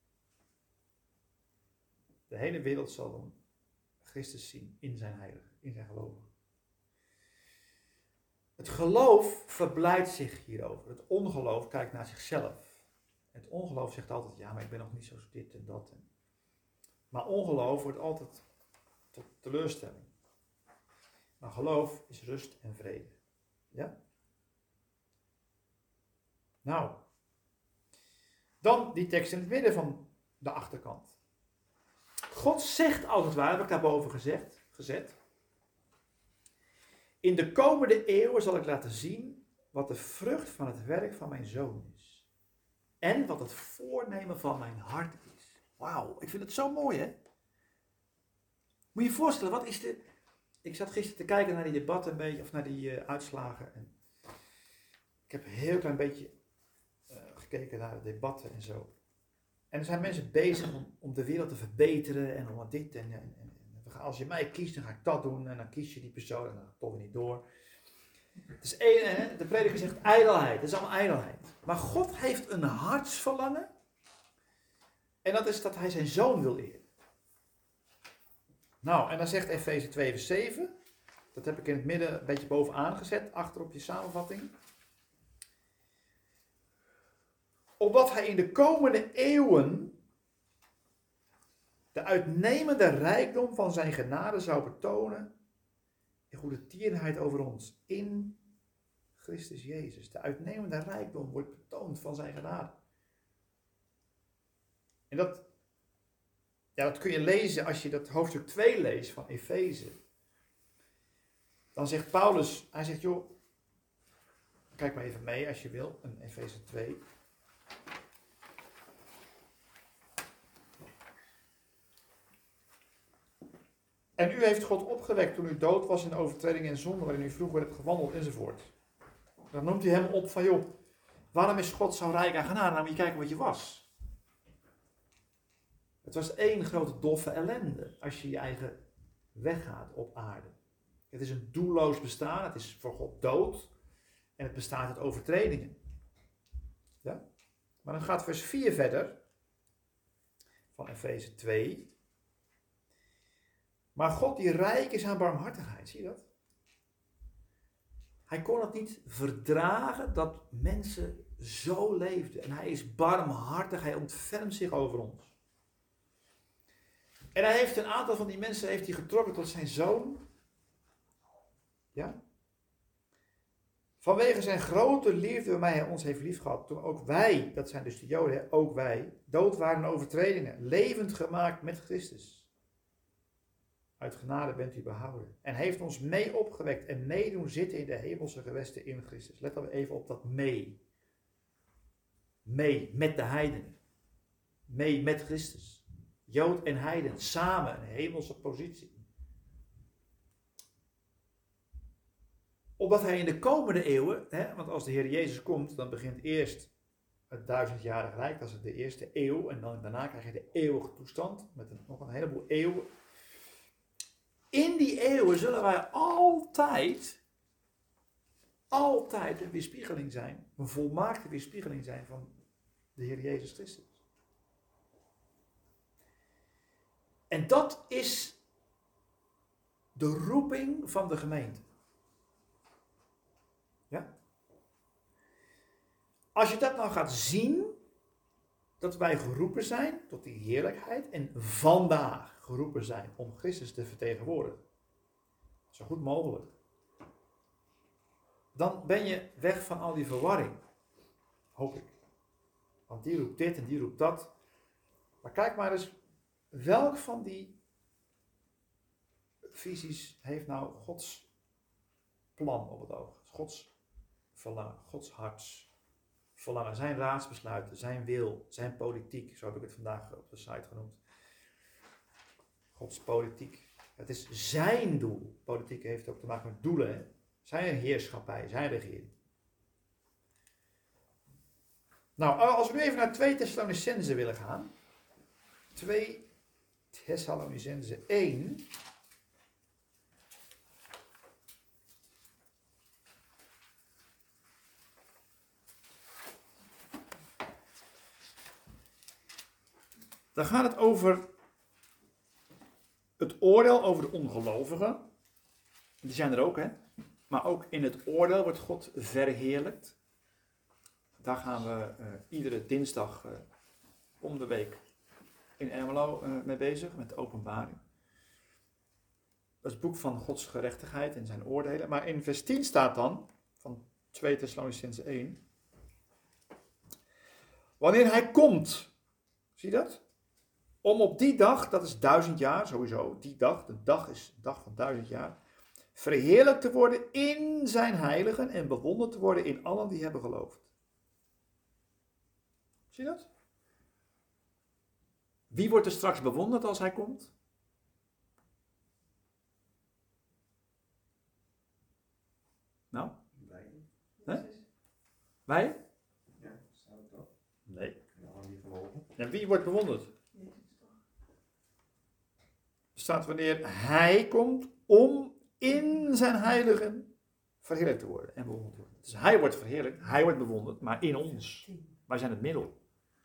De hele wereld zal dan Christus zien in zijn heiligen, in zijn gelovigen. Het geloof verblijdt zich hierover. Het ongeloof kijkt naar zichzelf. Het ongeloof zegt altijd, ja, maar ik ben nog niet zo dit en dat. Maar ongeloof wordt altijd tot teleurstelling. Maar geloof is rust en vrede. Ja? Nou, dan die tekst in het midden van de achterkant. God zegt als het ware, heb ik daarboven gezet. In de komende eeuwen zal ik laten zien wat de vrucht van het werk van mijn zoon is. En wat het voornemen van mijn hart is. Wauw, ik vind het zo mooi, hè? Moet je je voorstellen, wat is de... Ik zat gisteren te kijken naar die debatten een beetje, of naar die uitslagen. En ik heb een heel klein beetje gekeken naar de debatten en zo. En er zijn mensen bezig om de wereld te verbeteren en om dit en als je mij kiest, dan ga ik dat doen. En dan kies je die persoon en dan gaat het toch weer niet door. Het is de prediker zegt ijdelheid. Dat is allemaal ijdelheid. Maar God heeft een hartsverlangen. En dat is dat hij zijn zoon wil eren. Nou, en dan zegt Efeze 2 vers 7. Dat heb ik in het midden een beetje bovenaan gezet. Achter op je samenvatting. Opdat hij in de komende eeuwen de uitnemende rijkdom van zijn genade zou betonen in goede tierenheid over ons in Christus Jezus. De rijkdom wordt betoond van zijn genade. En dat kun je lezen als je dat hoofdstuk 2 leest van Efeze. Dan zegt Paulus, hij zegt joh, kijk maar even mee als je wil, in Efeze 2. En u heeft God opgewekt toen u dood was in overtreding en zonde waarin u vroeger hebt gewandeld enzovoort. Dan noemt hij hem op van joh, waarom is God zo rijk aan genade? Nou moet je kijken wat je was. Het was één grote doffe ellende als je je eigen weg gaat op aarde. Het is een doelloos bestaan, het is voor God dood en het bestaat uit overtredingen. Ja? Maar dan gaat vers 4 verder van Efeze 2. Maar God die rijk is aan barmhartigheid, zie je dat? Hij kon het niet verdragen dat mensen zo leefden. En hij is barmhartig, hij ontfermt zich over ons. En hij heeft een aantal van die mensen heeft hij getrokken tot zijn zoon. Ja? Vanwege zijn grote liefde waarmee hij ons heeft liefgehad. Toen ook wij, dat zijn dus de Joden, ook wij, dood waren in overtredingen. Levend gemaakt met Christus. Uit genade bent u behouden. En heeft ons mee opgewekt en mee doen zitten in de hemelse gewesten in Christus. Let dan even op dat mee. Mee met de heidenen. Mee met Christus. Jood en heiden samen een hemelse positie. Opdat hij in de komende eeuwen, want als de Heer Jezus komt, dan begint eerst het 1000-jarig rijk, dat is de eerste eeuw. En dan daarna krijg je de eeuwige toestand met nog een heleboel eeuwen. In die eeuwen zullen wij altijd een weerspiegeling zijn, een volmaakte weerspiegeling zijn van de Heer Jezus Christus. En dat is de roeping van de gemeente. Ja? Als je dat nou gaat zien, dat wij geroepen zijn tot die heerlijkheid en vandaag geroepen zijn om Christus te vertegenwoordigen, zo goed mogelijk, dan ben je weg van al die verwarring, hoop ik. Want die roept dit en die roept dat. Maar kijk maar eens, welk van die visies heeft nou Gods plan op het oog? Gods verlangen, Gods hartsverlangen, zijn raadsbesluiten, zijn wil, zijn politiek. Zo heb ik het vandaag op de site genoemd. Gods politiek. Het is zijn doel. Politiek heeft ook te maken met doelen. Hè? Zijn heerschappij, zijn regering. Nou, als we nu even naar 2 Thessalonicenzen willen gaan. 2 Thessalonicenzen 1. Dan gaat het over het oordeel over de ongelovigen. Die zijn er ook, hè. Maar ook in het oordeel wordt God verheerlijkt. Daar gaan we iedere dinsdag om de week in Ermelo mee bezig, met de openbaring. Dat is het boek van Gods gerechtigheid en zijn oordelen. Maar in vers 10 staat dan, van 2 Thessalonicenzen 1. Wanneer hij komt, zie je dat? Om op die dag, dat is 1000 jaar sowieso, die dag, de dag is de dag van 1000 jaar, verheerlijkt te worden in zijn heiligen en bewonderd te worden in allen die hebben geloofd. Zie je dat? Wie wordt er straks bewonderd als hij komt? Nou? Wij. Hè? Wij? Ja, staat het ook. Nee. Ja, die geloven. En wie wordt bewonderd? Er staat wanneer hij komt om in zijn heiligen verheerlijkt te worden en bewonderd te worden. Dus hij wordt verheerlijkt, hij wordt bewonderd, maar in ons. Wij zijn het middel.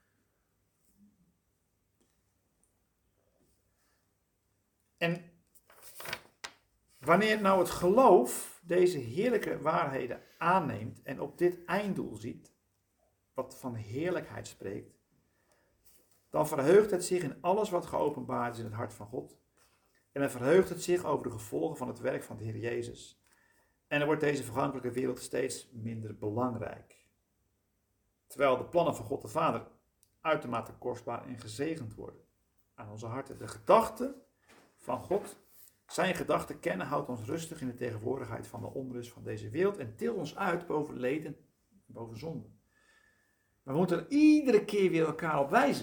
En wanneer nou het geloof deze heerlijke waarheden aanneemt en op dit einddoel ziet, wat van heerlijkheid spreekt, dan verheugt het zich in alles wat geopenbaard is in het hart van God. En dan verheugt het zich over de gevolgen van het werk van de Heer Jezus. En dan wordt deze vergankelijke wereld steeds minder belangrijk. Terwijl de plannen van God de Vader uitermate kostbaar en gezegend worden aan onze harten. De gedachten van God, zijn gedachten kennen, houdt ons rustig in de tegenwoordigheid van de onrust van deze wereld en tilt ons uit boven leed en boven zonde. Maar we moeten er iedere keer weer elkaar op wijzen.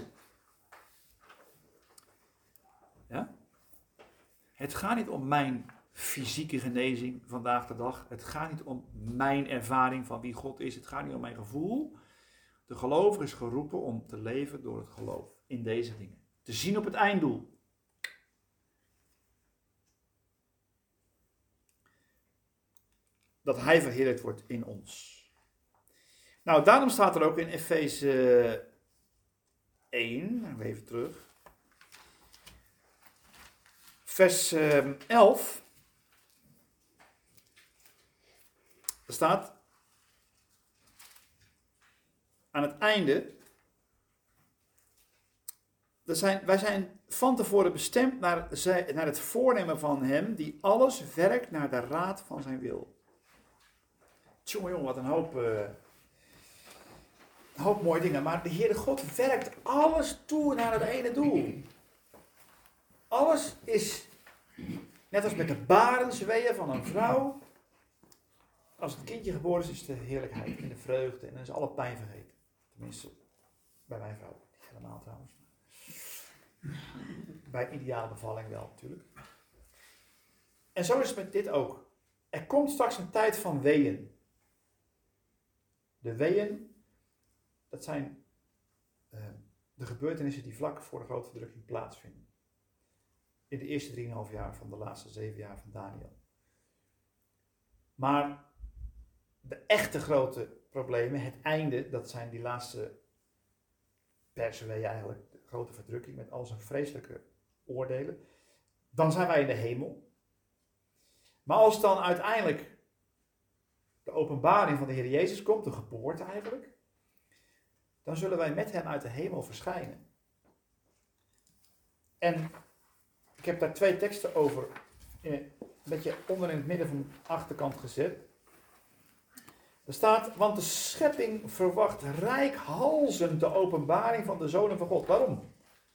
Ja? Het gaat niet om mijn fysieke genezing vandaag de dag. Het gaat niet om mijn ervaring van wie God is. Het gaat niet om mijn gevoel. De gelovige is geroepen om te leven door het geloof in deze dingen. Te zien op het einddoel. Dat hij verheerlijkt wordt in ons. Nou, daarom staat er ook in Efeze 1, gaan we even terug. Vers 11. Er staat aan het einde. Wij zijn van tevoren bestemd naar het voornemen van hem die alles werkt naar de raad van zijn wil. Jongen, wat een hoop mooie dingen. Maar de Heere God werkt alles toe naar het ene doel. Alles is, net als met de barensweeën van een vrouw. Als het kindje geboren is de heerlijkheid en de vreugde. En dan is alle pijn vergeten. Tenminste, bij mijn vrouw. Niet helemaal trouwens. Bij ideale bevalling wel natuurlijk. En zo is het met dit ook. Er komt straks een tijd van weeën. De weeën, dat zijn de gebeurtenissen die vlak voor de grote verdrukking plaatsvinden. In de eerste 3,5 jaar van de laatste 7 jaar van Daniel. Maar de echte grote problemen, het einde, dat zijn die laatste persweeën eigenlijk, de grote verdrukking met al zijn vreselijke oordelen. Dan zijn wij in de hemel. Maar als dan uiteindelijk de openbaring van de Heer Jezus komt, de geboorte eigenlijk, dan zullen wij met hem uit de hemel verschijnen. En ik heb daar 2 teksten over, een beetje onder in het midden van de achterkant gezet. Er staat, want de schepping verwacht reikhalzend de openbaring van de zonen van God. Waarom?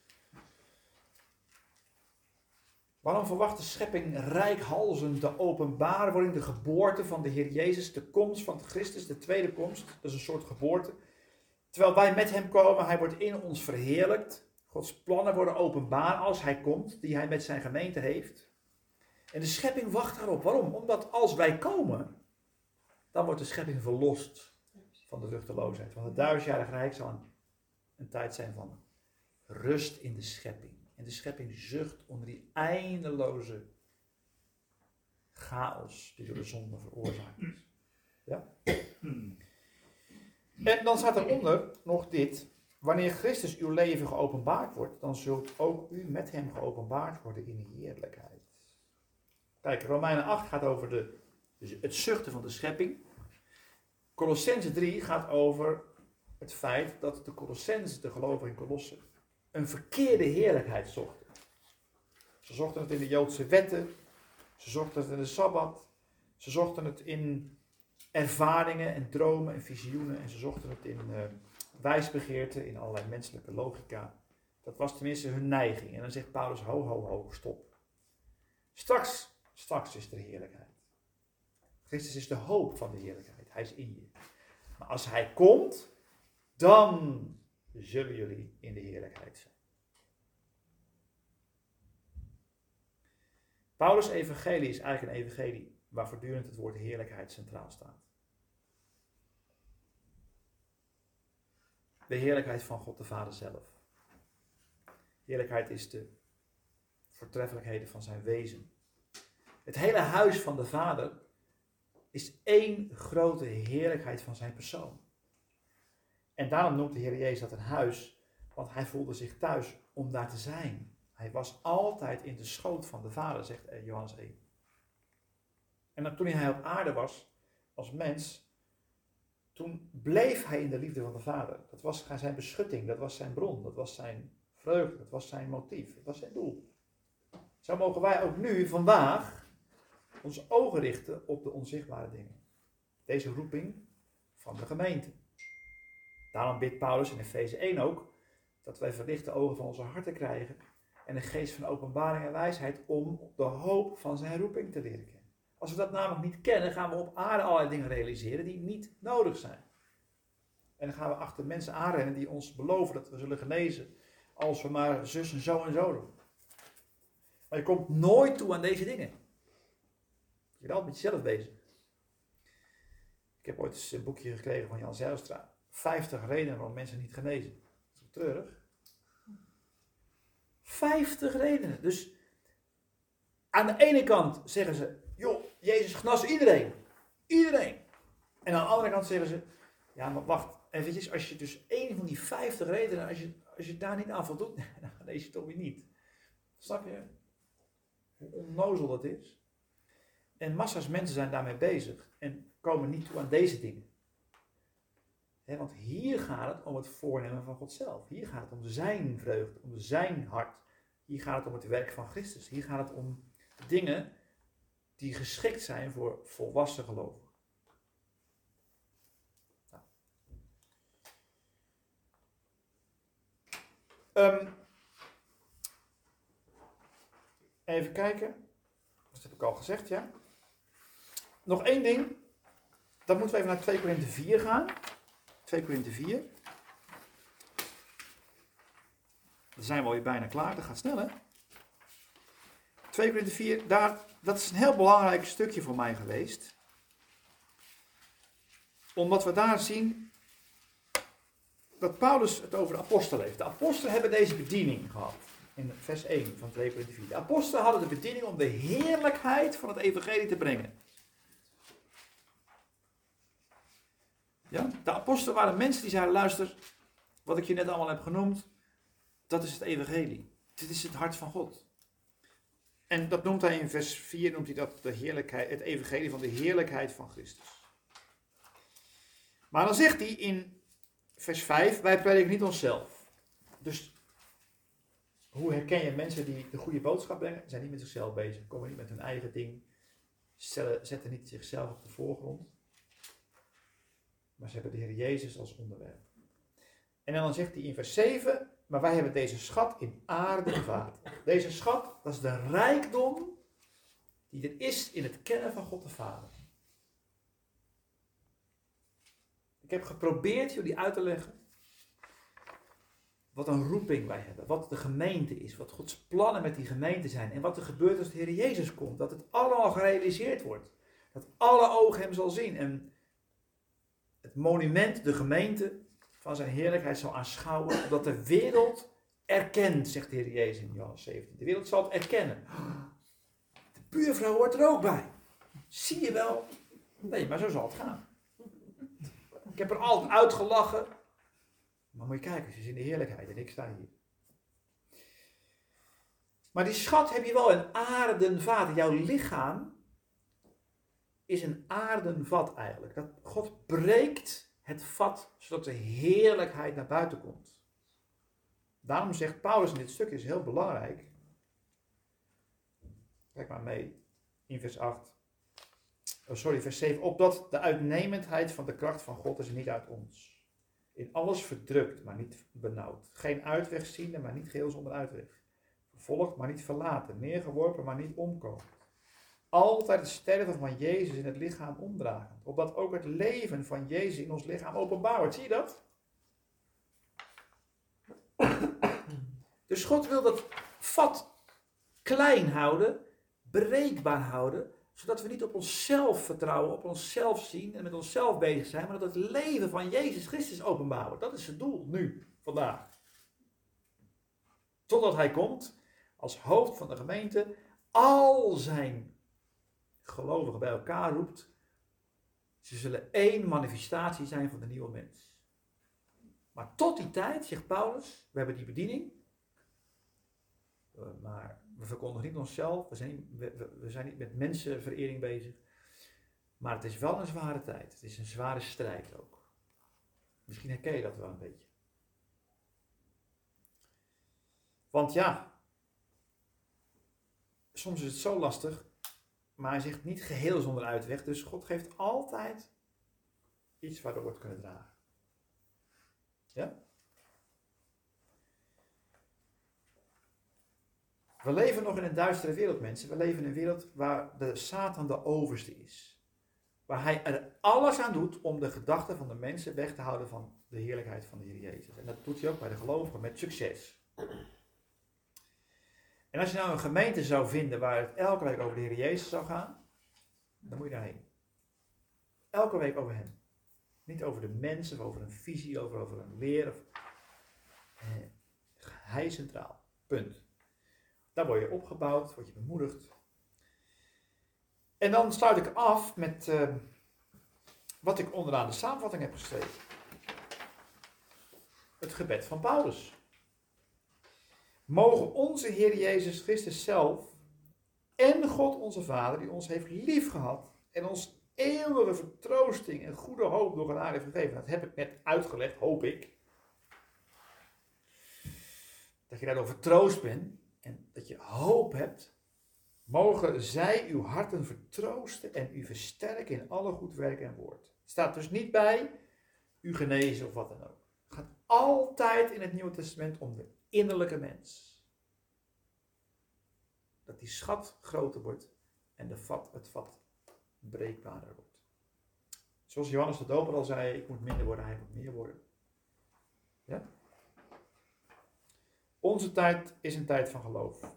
Waarom verwacht de schepping reikhalzend de openbaring, de geboorte van de Heer Jezus, de komst van Christus, de tweede komst, dat is een soort geboorte. Terwijl wij met hem komen, hij wordt in ons verheerlijkt. Gods plannen worden openbaar als hij komt, die hij met zijn gemeente heeft. En de schepping wacht daarop. Waarom? Omdat als wij komen, dan wordt de schepping verlost van de vruchteloosheid. Want het 1000-jarig rijk zal een tijd zijn van rust in de schepping. En de schepping zucht onder die eindeloze chaos die door de zonde veroorzaakt is. Ja? En dan staat eronder nog dit. wanneer Christus uw leven geopenbaard wordt, dan zult ook u met hem geopenbaard worden in heerlijkheid. Kijk, Romeinen 8 gaat over het zuchten van de schepping. Colossenzen 3 gaat over het feit dat de Colossenzen, de gelovigen in Colosse, een verkeerde heerlijkheid zochten. Ze zochten het in de Joodse wetten, ze zochten het in de Sabbat, ze zochten het in ervaringen en dromen en visioenen en ze zochten het in wijsbegeerte, in allerlei menselijke logica. Dat was tenminste hun neiging. En dan zegt Paulus, ho, stop. Straks is er heerlijkheid. Christus is de hoop van de heerlijkheid. Hij is in je. Maar als hij komt, dan zullen jullie in de heerlijkheid zijn. Paulus' evangelie is eigenlijk een evangelie waar voortdurend het woord heerlijkheid centraal staat. De heerlijkheid van God de Vader zelf. Heerlijkheid is de voortreffelijkheden van zijn wezen. Het hele huis van de Vader is één grote heerlijkheid van zijn persoon. En daarom noemt de Heer Jezus dat een huis, want hij voelde zich thuis om daar te zijn. Hij was altijd in de schoot van de Vader, zegt Johannes 1. En toen hij op aarde was, als mens, toen bleef hij in de liefde van de Vader. Dat was zijn beschutting, dat was zijn bron, dat was zijn vreugde, dat was zijn motief, dat was zijn doel. Zo mogen wij ook nu, vandaag, onze ogen richten op de onzichtbare dingen. Deze roeping van de gemeente. Daarom bidt Paulus in Efeze 1 ook, dat wij verlichte ogen van onze harten krijgen en de geest van openbaring en wijsheid om de hoop van zijn roeping te leren kennen. Als we dat namelijk niet kennen, gaan we op aarde allerlei dingen realiseren die niet nodig zijn. En dan gaan we achter mensen aanrennen die ons beloven dat we zullen genezen als we maar zus en zo doen. Maar je komt nooit toe aan deze dingen. Je bent altijd met jezelf bezig. Ik heb ooit eens een boekje gekregen van Jan Zijlstra. 50 redenen waarom mensen niet genezen. Dat is toch treurig? 50 redenen. Dus aan de ene kant zeggen ze, joh, Jezus genas iedereen. Iedereen. En aan de andere kant zeggen ze, ja, maar wacht, eventjes, als je dus één van die 50 redenen, als je daar niet aan voldoet, dan genees je toch weer niet. Snap je? Hoe onnozel dat is. En massa's mensen zijn daarmee bezig en komen niet toe aan deze dingen. Want hier gaat het om het voornemen van God zelf. Hier gaat het om zijn vreugde, om zijn hart. Hier gaat het om het werk van Christus. Hier gaat het om dingen die geschikt zijn voor volwassen gelovigen. Nou. Even kijken. Dat heb ik al gezegd, ja. Nog één ding. Dan moeten we even naar 2 Korinthe 4 gaan. 2 Korinthe 4. Dan zijn we alweer bijna klaar. Dat gaat snel, hè? 2 Korinthe 4, dat is een heel belangrijk stukje voor mij geweest. Omdat we daar zien dat Paulus het over de apostelen heeft. De apostelen hebben deze bediening gehad. In vers 1 van 2 Korinthe 4. De apostelen hadden de bediening om de heerlijkheid van het evangelie te brengen. Ja? De apostelen waren mensen die zeiden, luister, wat ik je net allemaal heb genoemd, dat is het evangelie. Dit is het hart van God. En dat noemt hij in vers 4, noemt hij dat de heerlijkheid, het evangelie van de heerlijkheid van Christus. Maar dan zegt hij in vers 5, wij prediken niet onszelf. Dus hoe herken je mensen die de goede boodschap brengen? Ze zijn niet met zichzelf bezig, komen niet met hun eigen ding, zetten niet zichzelf op de voorgrond. Maar ze hebben de Heer Jezus als onderwerp. En dan zegt hij in vers 7, maar wij hebben deze schat in aarde en vaten. Deze schat, dat is de rijkdom die er is in het kennen van God de Vader. Ik heb geprobeerd jullie uit te leggen wat een roeping wij hebben, wat de gemeente is, wat Gods plannen met die gemeente zijn en wat er gebeurt als de Heer Jezus komt. Dat het allemaal gerealiseerd wordt. Dat alle ogen hem zal zien en het monument, de gemeente van zijn heerlijkheid zal aanschouwen, opdat de wereld erkent, zegt de Heer Jezus in Johannes 17. De wereld zal het erkennen. De buurvrouw hoort er ook bij. Zie je wel? Nee, maar zo zal het gaan. Ik heb er altijd uitgelachen. Maar moet je kijken, ze is in de heerlijkheid en ik sta hier. Maar die schat heb je wel in aarden vaten. Jouw lichaam is een aarden vat eigenlijk. Dat God breekt het vat, zodat de heerlijkheid naar buiten komt. Daarom zegt Paulus in dit stuk, is heel belangrijk. Kijk maar mee, in vers 8. Vers 7. Opdat de uitnemendheid van de kracht van God is niet uit ons. In alles verdrukt, maar niet benauwd. Geen uitweg ziende, maar niet geheel zonder uitweg. Vervolgd, maar niet verlaten. Neergeworpen, maar niet omkomen. Altijd het sterven van Jezus in het lichaam omdragend. Opdat ook het leven van Jezus in ons lichaam openbaar wordt. Zie je dat? Dus God wil dat vat klein houden, breekbaar houden, zodat we niet op onszelf vertrouwen, op onszelf zien en met onszelf bezig zijn, maar dat het leven van Jezus Christus openbaar wordt. Dat is het doel nu, vandaag. Totdat hij komt als hoofd van de gemeente, al zijn gelovigen bij elkaar roept. Ze zullen één manifestatie zijn van de nieuwe mens. Maar tot die tijd, zegt Paulus, we hebben die bediening, maar we verkondigen niet onszelf, we zijn niet met mensenverering bezig. Maar het is wel een zware tijd. Het is een zware strijd ook. Misschien herken je dat wel een beetje. Want ja, soms is het zo lastig, maar hij zegt niet geheel zonder uitweg. Dus God geeft altijd iets waardoor we het kunnen dragen. Ja? We leven nog in een duistere wereld, mensen. We leven in een wereld waar de Satan de overste is. Waar hij er alles aan doet om de gedachten van de mensen weg te houden van de heerlijkheid van de Heer Jezus. En dat doet hij ook bij de gelovigen met succes. En als je nou een gemeente zou vinden waar het elke week over de Heer Jezus zou gaan, dan moet je daarheen. Elke week over hem. Niet over de mensen, of over een visie, over een leer. Hij is centraal. Punt. Daar word je opgebouwd, word je bemoedigd. En dan sluit ik af met wat ik onderaan de samenvatting heb geschreven. Het gebed van Paulus. Mogen onze Heer Jezus Christus zelf en God onze Vader, die ons heeft liefgehad en ons eeuwige vertroosting en goede hoop door genade heeft gegeven. Dat heb ik net uitgelegd, hoop ik. Dat je daardoor vertroost bent en dat je hoop hebt. Mogen zij uw harten vertroosten en u versterken in alle goed werken en woord. Het staat dus niet bij u genezen of wat dan ook. Het gaat altijd in het Nieuwe Testament om de innerlijke mens. Dat die schat groter wordt en het vat breekbaarder wordt. Zoals Johannes de Doper al zei, ik moet minder worden, hij moet meer worden. Ja? Onze tijd is een tijd van geloof.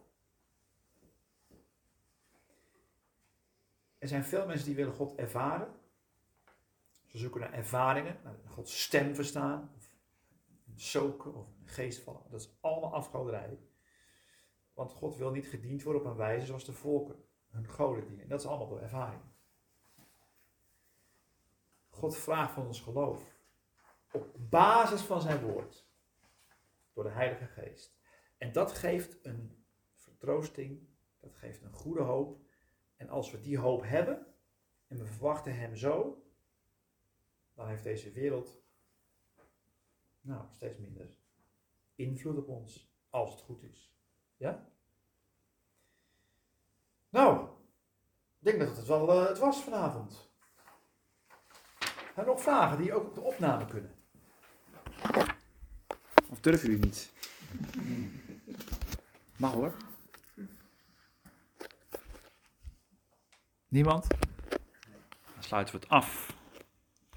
Er zijn veel mensen die willen God ervaren. Ze zoeken naar ervaringen, naar Gods stem verstaan, of soken of een geest vallen. Dat is allemaal afgoderij. Want God wil niet gediend worden op een wijze zoals de volken hun goden dienen. Dat is allemaal door ervaring. God vraagt van ons geloof. Op basis van zijn woord. Door de Heilige Geest. En dat geeft een vertroosting. Dat geeft een goede hoop. En als we die hoop hebben. En we verwachten hem zo. Dan heeft deze wereld steeds minder invloed op ons. Als het goed is. Ja? Nou, ik denk dat het wel het was vanavond. Zijn er nog vragen die ook op de opname kunnen? Of durven jullie niet? Mag hoor. Niemand? Dan sluiten we het af.